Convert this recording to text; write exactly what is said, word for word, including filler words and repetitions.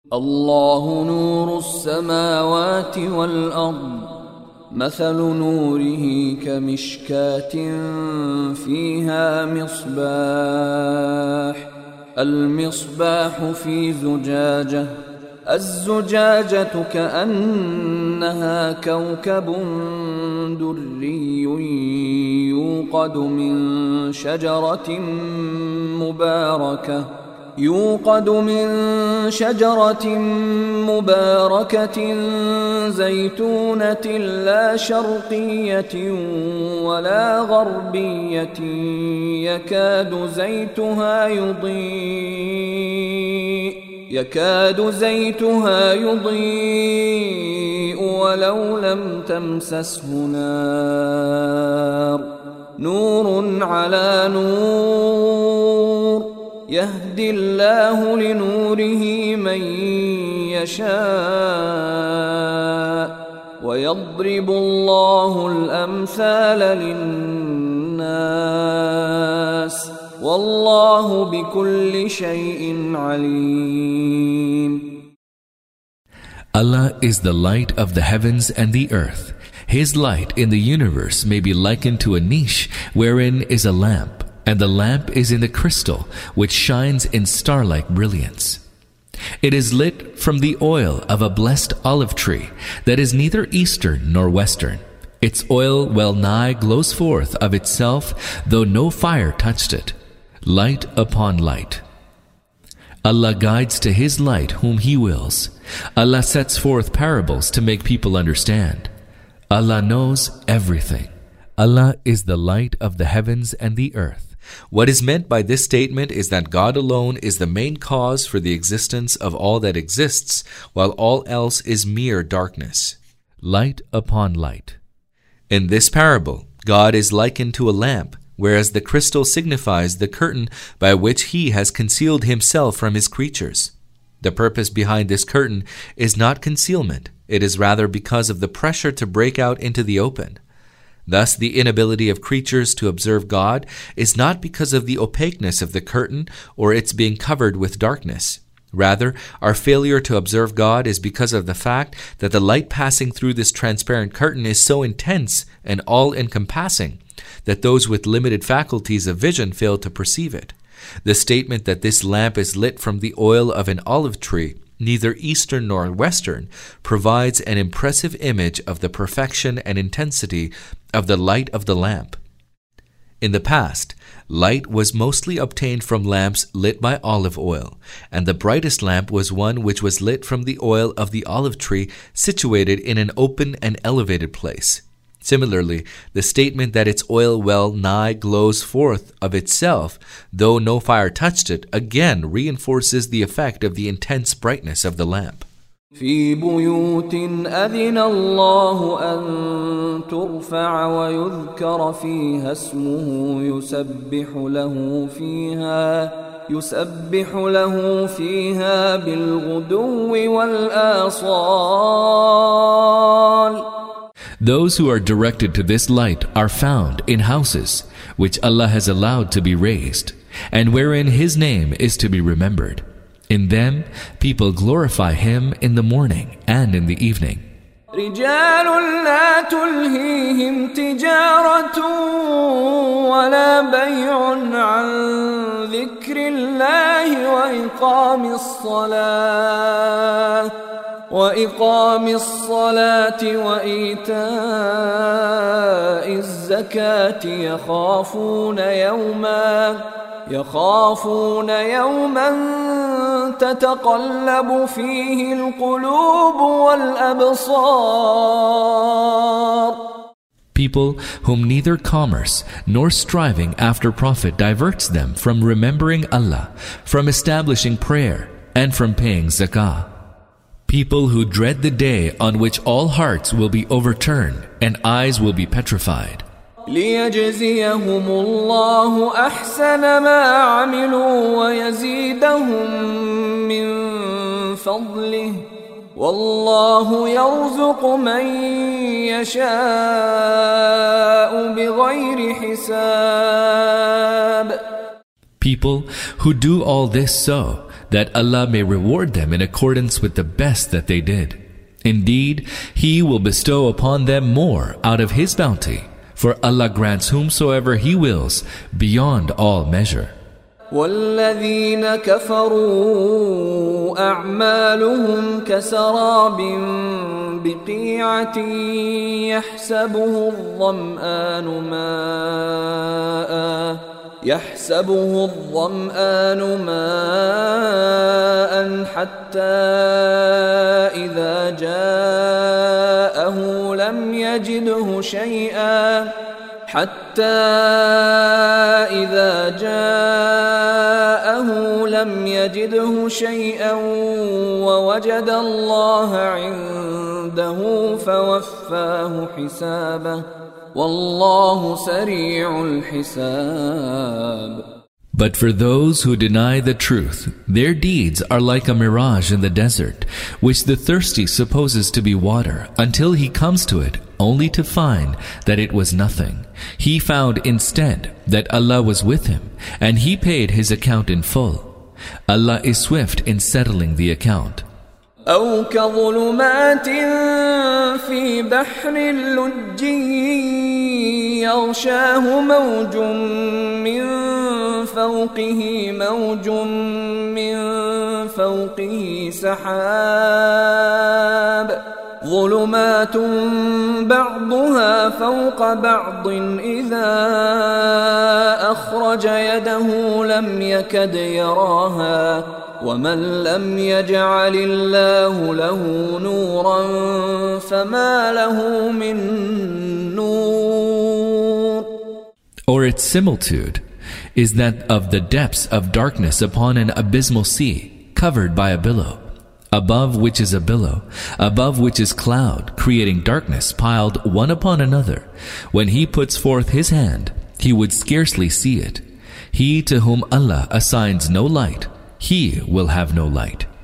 الله نور السماوات والأرض مثل نوره كمشكاة فيها مصباح المصباح في زجاجة الزجاجة كأنها كوكب دري يوقد من شجرة مباركة يوقد من شجرة مباركة زيتونة لا شرقية ولا غربية يكاد زيتها يضيء يكاد زيتها يضيء ولو لم تمسسه نار نور على نور يهدي الله لنوره من يشاء ويضرب الله الأمثال للناس والله بكل شيء عليم. Allah is the light of the heavens and the earth. His light in the universe may be likened to a niche wherein is a lamp, and the lamp is in the crystal, which shines in star-like brilliance. It is lit from the oil of a blessed olive tree that is neither eastern nor western. Its oil well nigh glows forth of itself, though no fire touched it. Light upon light. Allah guides to His light whom He wills. Allah sets forth parables to make people understand. Allah knows everything. Allah is the light of the heavens and the earth. What is meant by this statement is that God alone is the main cause for the existence of all that exists, while all else is mere darkness. Light upon light. In this parable, God is likened to a lamp, whereas the crystal signifies the curtain by which He has concealed Himself from His creatures. The purpose behind this curtain is not concealment, it is rather because of the pressure to break out into the open. Thus, the inability of creatures to observe God is not because of the opaqueness of the curtain or its being covered with darkness. Rather, our failure to observe God is because of the fact that the light passing through this transparent curtain is so intense and all-encompassing that those with limited faculties of vision fail to perceive it. The statement that this lamp is lit from the oil of an olive tree, neither eastern nor western, provides an impressive image of the perfection and intensity of the light of the lamp. In the past, light was mostly obtained from lamps lit by olive oil, and the brightest lamp was one which was lit from the oil of the olive tree situated in an open and elevated place. Similarly, the statement that its oil well nigh glows forth of itself, though no fire touched it, again reinforces the effect of the intense brightness of the lamp. في بيوت أذن الله أن ترفع ويذكر فيها اسمه يسبح له فيها يسبح له فيها بالغدو والآصال. Those who are directed to this light are found in houses which Allah has allowed to be raised, and wherein His name is to be remembered. In them, people glorify Him in the morning and in the evening. رجال لا تلهيهم تجارة ولا بيع عن ذكر الله وإقام الصلاة وإقام الصلاة وإيتاء الزكاة يخافون يوما يخافون يوما تتقلب فيه القلوب والأبصار. People whom neither commerce nor striving after profit diverts them from remembering Allah, from establishing prayer, and from paying zakah. People who dread the day on which all hearts will be overturned and eyes will be petrified. ليجزيهم الله أحسن ما عملوا ويزيدهم من فضله والله يرزق من يشاء بغير حساب. People who do all this so that Allah may reward them in accordance with the best that they did. Indeed, He will bestow upon them more out of His bounty, for Allah grants whomsoever He wills beyond all measure. والذين كفروا أعمالهم كسراب بقيعة يحسبه الظمآن ماء يحسبه الظمآن ماء حتى إذا جاءه لم يجده شيئا حتى إذا جاءه لم يجده شيئا ووجد الله عنده فوفاه حسابه والله سريع الحساب. But for those who deny the truth, their deeds are like a mirage in the desert, which the thirsty supposes to be water, until he comes to it, only to find that it was nothing. He found instead that Allah was with him, and he paid his account in full. Allah is swift in settling the account. أو كظلمات في بحر اللج يغشاه موج من فوقه موج من فوقه سحاب ظلمات بعضها فوق بعض إذا أخرج يده لم يكد يراها ومن لم يجعل الله له نورا فما له من نور. Or its similitude is that of the depths of darkness upon an abysmal sea, covered by a billow, above which is a billow, above which is cloud, creating darkness piled one upon another. When he puts forth his hand, he would scarcely see it. He to whom Allah assigns no light, he will have no light.